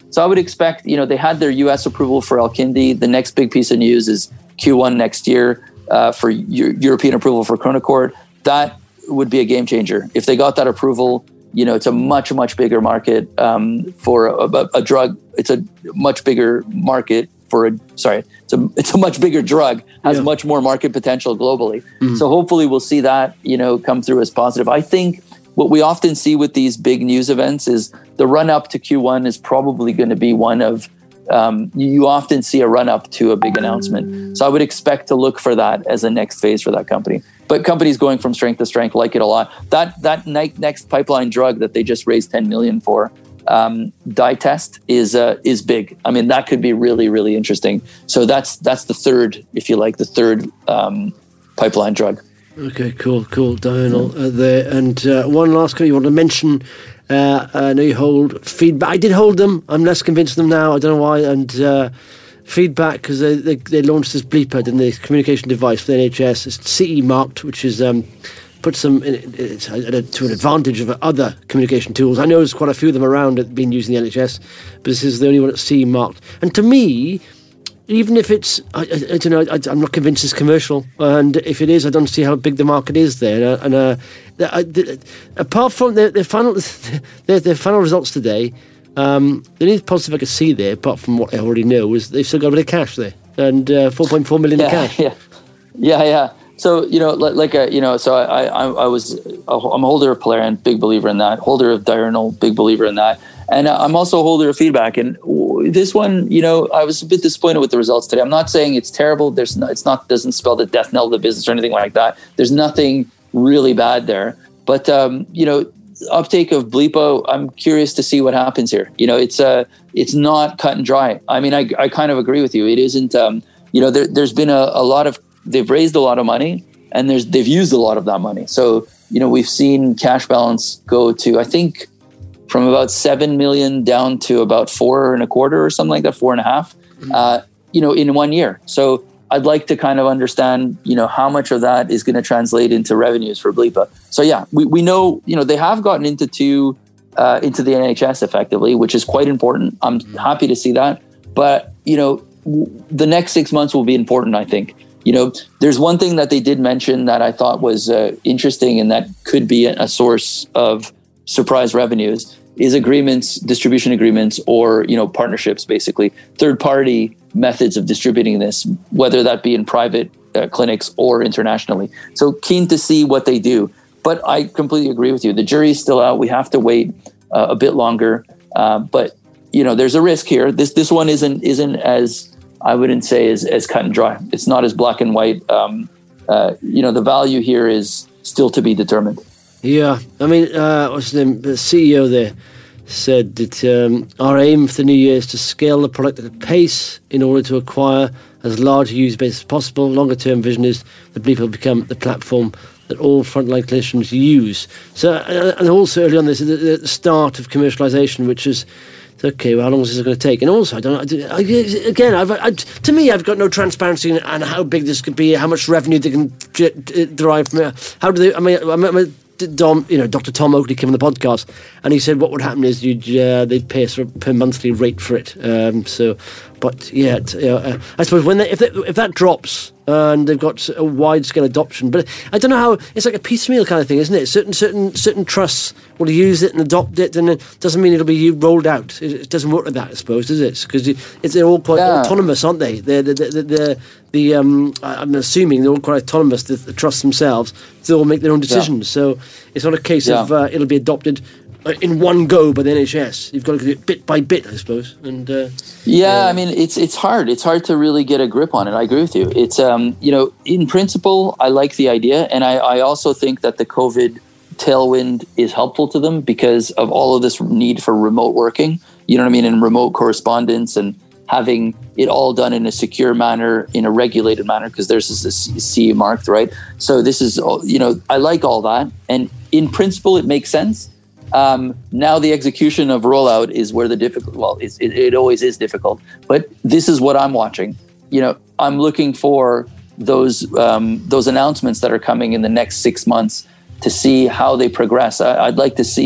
So I would expect, you know, they had their U S approval for Alkindi. The next big piece of news is Q one next year uh, for Euro- European approval for Chronocort. That would be a game changer. If they got that approval, you know, it's a much, much bigger market um, for a, a, a drug. It's a much bigger market for a, sorry, it's a, it's a much bigger drug, has yeah. much more market potential globally. Mm-hmm. So hopefully we'll see that, you know, come through as positive. I think what we often see with these big news events is the run up to Q one is probably going to be one of, um, you often see a run up to a big announcement. So I would expect to look for that as a next phase for that company. But companies going from strength to strength like it a lot. That that next pipeline drug that they just raised ten million for, um, Ditest, is uh, is big. I mean, that could be really, really interesting. So that's that's the third, if you like, the third um, pipeline drug. Okay, cool, cool, Diurnal uh, there. And uh, one last question you want to mention. Uh, I know you hold Feedback. I did hold them. I'm less convinced of them now. I don't know why. And uh, Feedback, because they, they they launched this bleeper, didn't they? Communication device for the N H S. It's C E marked, which is um, puts them in, it's to an advantage of other communication tools. I know there's quite a few of them around that have been using the N H S, but this is the only one that's C E marked. And to me, even if it's, I, I, I don't know, I, I'm not convinced it's commercial. And if it is, I don't see how big the market is there. And uh, uh, the, apart from their, their final, their, their final results today. Um, the only positive I could see there, apart from what I already know, is they've still got a bit of cash there, and uh, four point four million yeah, in cash. Yeah, yeah, yeah. So you know, like, like a, you know, so I, I, I was, I'm a holder of Plarion, big believer in that. Holder of Diurnal, big believer in that, and I'm also a holder of Feedback. And this one, you know, I was a bit disappointed with the results today. I'm not saying it's terrible. There's, no, it's not, doesn't spell the death knell of the business or anything like that. There's nothing really bad there, but um, you know. Uptake of Bleepo, I'm curious to see what happens here. You know, it's uh, it's not cut and dry. I mean, I, I kind of agree with you. It isn't, um, you know, there, there's been a, a lot of, they've raised a lot of money and there's they've used a lot of that money. So, you know, we've seen cash balance go to, I think, from about seven million down to about four and a quarter or something like that, four and a half, uh, you know, in one year. So I'd like to kind of understand, you know, how much of that is going to translate into revenues for Bleepa. So yeah, we, we know, you know, they have gotten into two, uh, into the N H S effectively, which is quite important. I'm happy to see that. But, you know, w- the next six months will be important, I think. You know, there's one thing that they did mention that I thought was uh, interesting and that could be a source of surprise revenues is agreements, distribution agreements, or, you know, partnerships, basically third party methods of distributing this, whether that be in private uh, clinics or internationally. So keen to see what they do. But I completely agree with you. The jury's still out. We have to wait uh, a bit longer. Uh, but, you know, there's a risk here. This this one isn't isn't as, I wouldn't say, as, as cut and dry. It's not as black and white. Um, uh, you know, the value here is still to be determined. Yeah. I mean, uh, what's his name? The C E O there said that um, our aim for the new year is to scale the product at a pace in order to acquire as large a user base as possible. Longer term vision is that Bleepa will become the platform that all frontline clinicians use. So, uh, and also early on, this is the, the start of commercialization, which is okay. Well, how long is this going to take? And also, I don't know. I, again, I've, I, to me, I've got no transparency in, on how big this could be, how much revenue they can g- derive from it. How do they? I mean, I mean Dom, you know, Doctor Tom Oakley came on the podcast, and he said what would happen is you'd uh, they'd pay us per monthly rate for it. Um, so, but yeah, it, you know, uh, I suppose when they, if they, if that drops uh, and they've got a wide scale adoption, but I don't know how it's like a piecemeal kind of thing, isn't it? Certain certain certain trusts will use it and adopt it, and it doesn't mean it'll be rolled out. It, it doesn't work like that, I suppose, does it? Because it's they're all quite yeah. autonomous, aren't they? They're the the, the, the, the um, I'm assuming they're all quite autonomous. The, the trusts themselves, they all make their own decisions. Yeah. So it's not a case yeah. of uh, it'll be adopted in one go by the N H S. You've got to do it bit by bit, I suppose. And uh, yeah, uh, I mean, it's it's hard. It's hard to really get a grip on it. I agree with you. It's um, you know, in principle, I like the idea, and I, I also think that the COVID tailwind is helpful to them because of all of this need for remote working. You know what I mean, and remote correspondence and having it all done in a secure manner, in a regulated manner, because there's this C E marked, right? So this is, you know, I like all that, and in principle, it makes sense. Um, now the execution of rollout is where the difficult, well, it's, it, it always is difficult, but this is what I'm watching. You know, I'm looking for those um, those announcements that are coming in the next six months to see how they progress. I, I'd like to see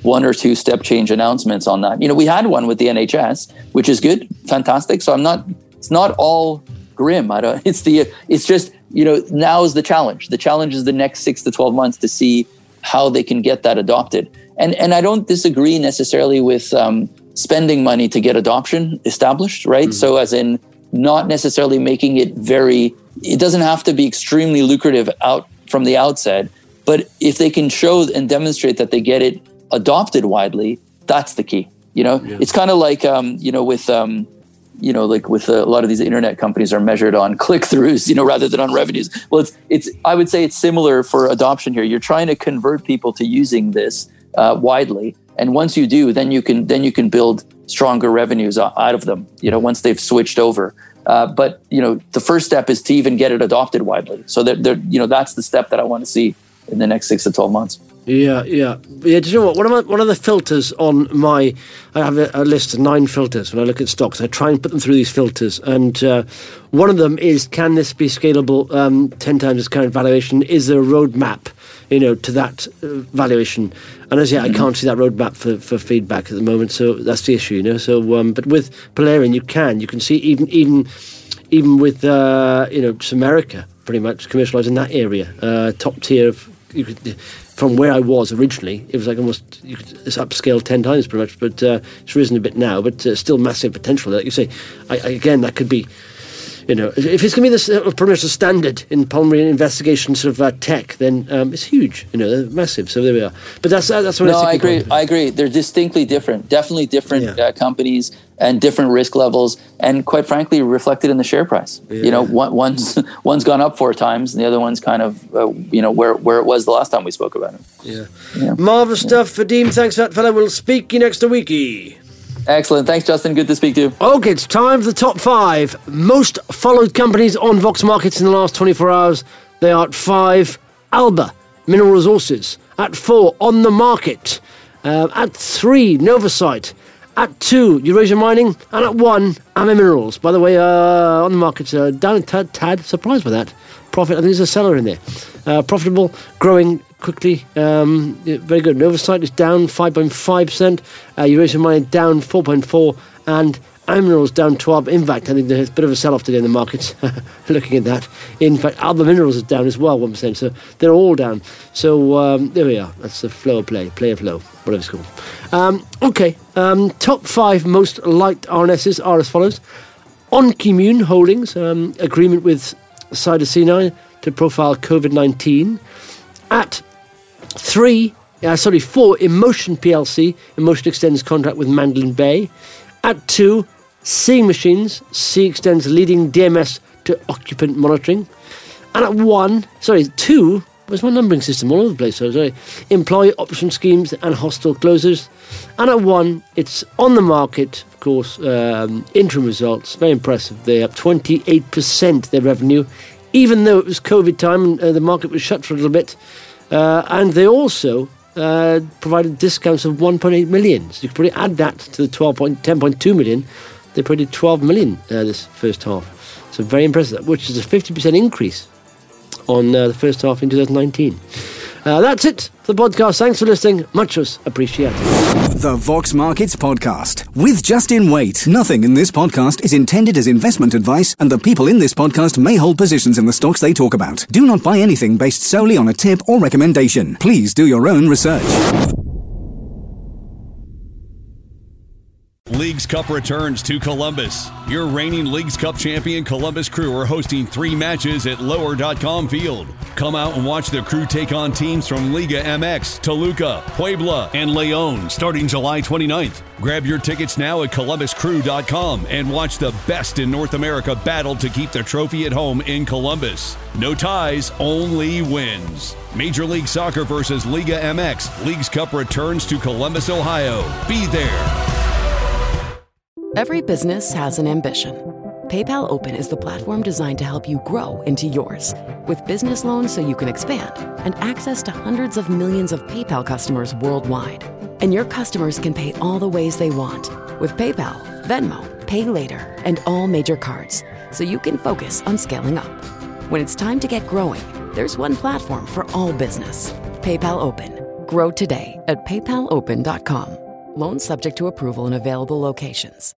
one or two step change announcements on that. You know, we had one with the N H S, which is good, fantastic. So I'm not, it's not all grim. I don't, it's the, it's just, you know, now is the challenge. The challenge is the next six to twelve months to see how they can get that adopted. And and I don't disagree necessarily with um, spending money to get adoption established, right? Mm-hmm. So as in not necessarily making it very, it doesn't have to be extremely lucrative out from the outset, but if they can show and demonstrate that they get it adopted widely, that's the key. You know, yeah. It's kind of like, um, you know, with, um, you know, like with a lot of these internet companies are measured on click-throughs, you know, rather than on revenues. Well, it's, it's, I would say it's similar for adoption here. You're trying to convert people to using this uh, widely. And once you do, then you can, then you can build stronger revenues out of them, you know, once they've switched over. Uh, but, you know, the first step is to even get it adopted widely. So that, you know, that's the step that I want to see in the next six to twelve months. Yeah, yeah. Yeah, do you know what? One of, my, one of the filters on my... I have a, a list of nine filters when I look at stocks. I try and put them through these filters. And uh, one of them is, can this be scalable um, ten times its current valuation? Is there a roadmap, you know, to that uh, valuation? And as yet, mm-hmm. I can't see that roadmap for, for feedback at the moment. So that's the issue, you know. So, um, but with Polarian, you can. You can see even even even with, uh, you know, just America, pretty much commercialised in that area. Uh, top tier of... You could, from where I was originally, it was like almost, you could, it's upscaled ten times pretty much, but uh, it's risen a bit now, but uh, still massive potential. Like you say, I, I, again, that could be, you know, if it's going to be this uh, pretty much the standard in pulmonary investigation sort of uh, tech, then um, it's huge, you know, they're massive. So there we are. But that's uh, that's what no, I I agree. I agree. They're distinctly different, definitely different yeah. uh, companies and different risk levels, and quite frankly, reflected in the share price. Yeah. You know, one, one's one's gone up four times, and the other one's kind of, uh, you know, where where it was the last time we spoke about it. Yeah, yeah. Marvellous yeah. stuff, Vadim. Thanks for that, fella. We'll speak you next week. Excellent. Thanks, Justin. Good to speak to you. Okay, it's time for the top five most followed companies on Vox Markets in the last twenty-four hours. They are at five, Alba Mineral Resources. At four, On the Market. Uh, at three, Novacyt. At two, Eurasia Mining. And at one, Ama Minerals. By the way, uh, On the Market, uh, down a tad, tad, surprised by that. Profit, I think there's a seller in there. Uh, profitable, growing quickly, um, very good. Novacyt is down five point five percent, uh, Eurasia Mining down four point four percent, and Ama Minerals down twelve percent. In fact, I think there's a bit of a sell-off today in the markets, looking at that. In fact, Alba Minerals is down as well, one percent, so they're all down. So um, there we are. That's the flow of play, play of flow, whatever it's called. Um, okay, um, top five most liked R N Ss are as follows. OnKimmune Holdings, um, agreement with Cytosine to profile COVID nineteen. At three, uh, sorry, four, Emotion P L C. Emotion extends contract with Mandalay Bay. At two, Seeing Machines. C extends leading D M S to occupant monitoring. And at one, sorry, two, where's my numbering system all over the place? So sorry, employee option schemes and hostile closures. And at one, it's On the Market, of course, um, interim results. Very impressive. They're up twenty-eight percent their revenue, even though it was COVID time and uh, the market was shut for a little bit. Uh, and they also uh, provided discounts of one point eight million. So you could probably add that to the twelve point, ten point two million. They provided twelve million uh, this first half. So very impressive, which is a fifty percent increase on uh, the first half in two thousand nineteen. Uh, that's it for the podcast. Thanks for listening. Much appreciated. The Vox Markets Podcast with Justin Waite. Nothing in this podcast is intended as investment advice, and the people in this podcast may hold positions in the stocks they talk about. Do not buy anything based solely on a tip or recommendation. Please do your own research. Leagues Cup returns to Columbus. Your reigning Leagues Cup champion Columbus Crew are hosting three matches at lower dot com Field. Come out and watch the Crew take on teams from Liga M X, Toluca, Puebla, and Leon starting July twenty-ninth. Grab your tickets now at columbus crew dot com and watch the best in North America battle to keep the trophy at home in Columbus. No ties, only wins. Major League Soccer versus Liga M X. Leagues Cup returns to Columbus, Ohio. Be there. Every business has an ambition. PayPal Open is the platform designed to help you grow into yours. With business loans so you can expand and access to hundreds of millions of PayPal customers worldwide. And your customers can pay all the ways they want with PayPal, Venmo, Pay Later, and all major cards, so you can focus on scaling up. When it's time to get growing, there's one platform for all business. PayPal Open. Grow today at paypal open dot com. Loans subject to approval in available locations.